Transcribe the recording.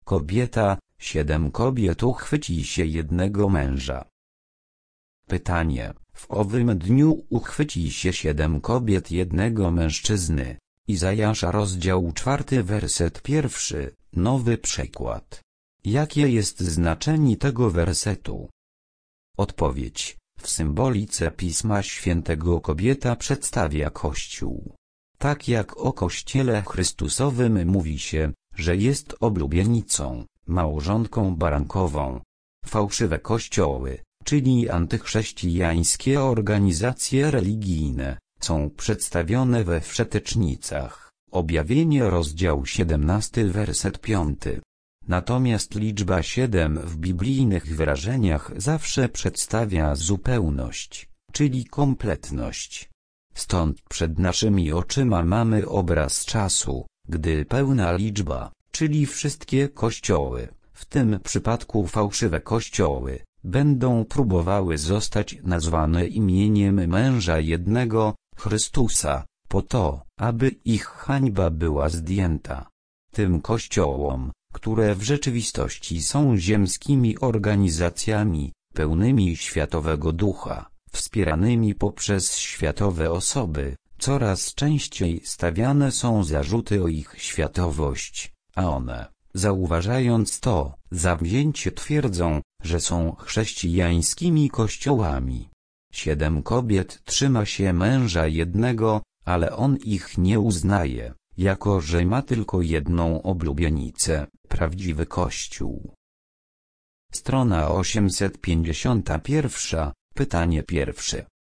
kobieta, 7 kobiet uchwyci się jednego męża. Pytanie: w owym dniu uchwyci się 7 kobiet jednego mężczyzny. Izajasza rozdział 4 werset 1, nowy przekład. Jakie jest znaczenie tego wersetu? Odpowiedź: w symbolice Pisma Świętego kobieta przedstawia Kościół. Tak jak o Kościele Chrystusowym mówi się, że jest oblubienicą, małżonką barankową. Fałszywe kościoły, czyli antychrześcijańskie organizacje religijne, są przedstawione we wszetecznicach. Objawienie rozdział 17 werset 5. Natomiast liczba 7 w biblijnych wyrażeniach zawsze przedstawia zupełność, czyli kompletność. Stąd przed naszymi oczyma mamy obraz czasu, gdy pełna liczba, czyli wszystkie kościoły, w tym przypadku fałszywe kościoły, będą próbowały zostać nazwane imieniem męża jednego, Chrystusa, po to, aby ich hańba była zdjęta. Tym kościołom, które w rzeczywistości są ziemskimi organizacjami, pełnymi światowego ducha, wspieranymi poprzez światowe osoby, coraz częściej stawiane są zarzuty o ich światowość, a one, zauważając to, zawzięcie twierdzą, że są chrześcijańskimi kościołami. 7 kobiet trzyma się męża jednego, ale on ich nie uznaje, jako że ma tylko jedną oblubienicę, prawdziwy Kościół. Strona 851, pytanie pierwsze.